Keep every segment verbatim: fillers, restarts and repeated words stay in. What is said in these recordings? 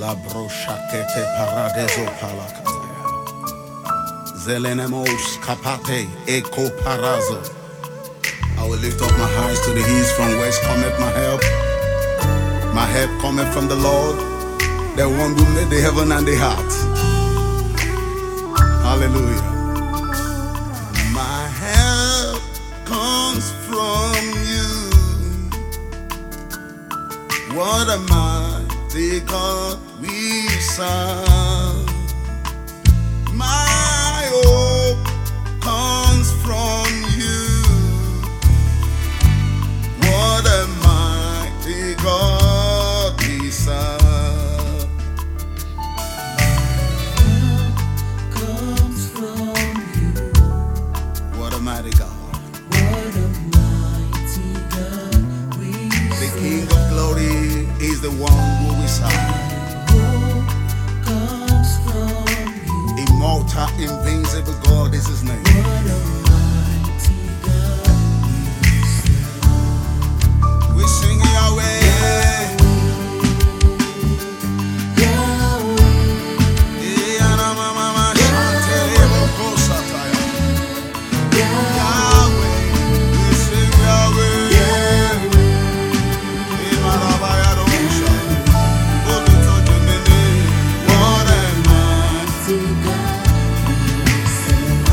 La broshakete paradezo palakataya. Zelenemos kapate eko parazo. I will lift up my eyes to the hills, from whence cometh my help. My help cometh from the Lord, the one who made the heaven and the earth. Hallelujah. My help comes from you. What a mighty God we serve. My hope comes from you. What a mighty God we serve. Comes from you. What a mighty God. What a mighty God we The serve. King of glory is the one who we serve. Hope comes from you. Immortal, invincible God is his name. What a mighty God we serve. We sing Yahweh. Yahweh, Eh, anamamama, shantelebo kosataya. Yahweh. We sing Yahweh. Eh, marabaya dosha. Oluto jemene. What a man. mighty God we serve.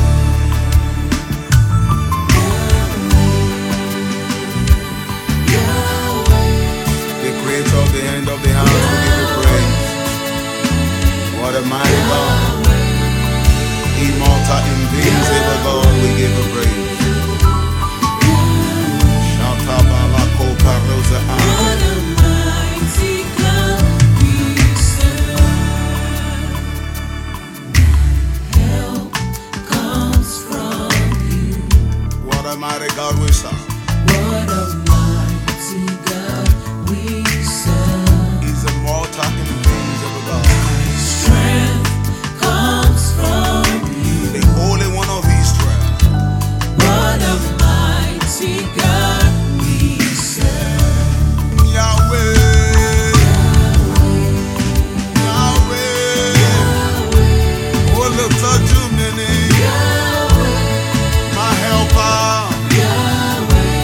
Yahweh, The creator of the end of the house, we give you praise. What a mighty God. Immortal, invincible God, we give you praise. Shatabalako parosa ah. what a mighty God we serve. Help comes from you. What a mighty God we serve. What a mighty God we serve. He's a mortal, invincible God. Strength comes from you. The Holy One of Israel. What a mighty God we serve. Yahweh. Yahweh. Oh, look at you, many. My helper. Yahweh,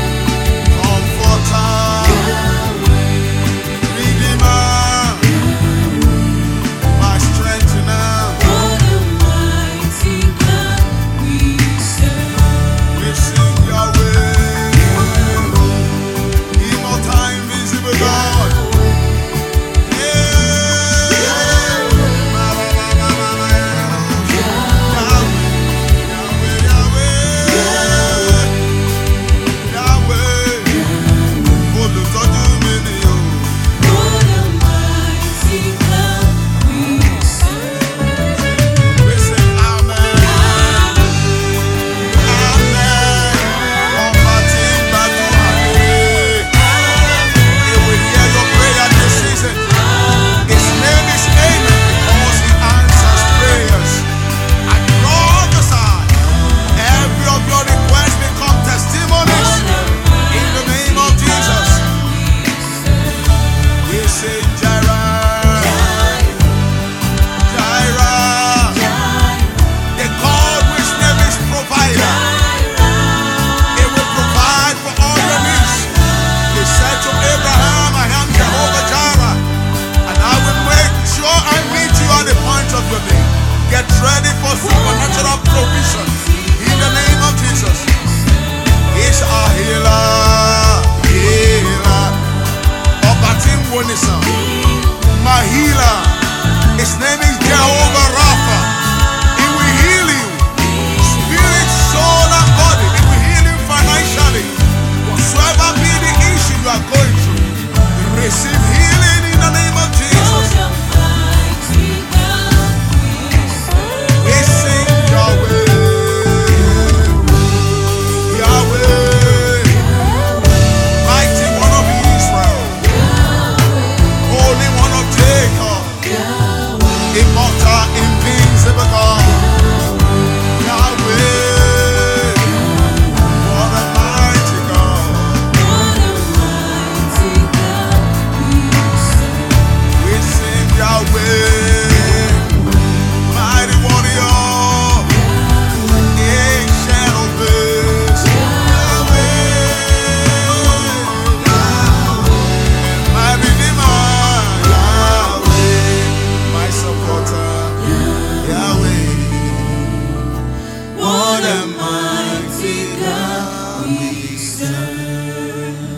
we serve.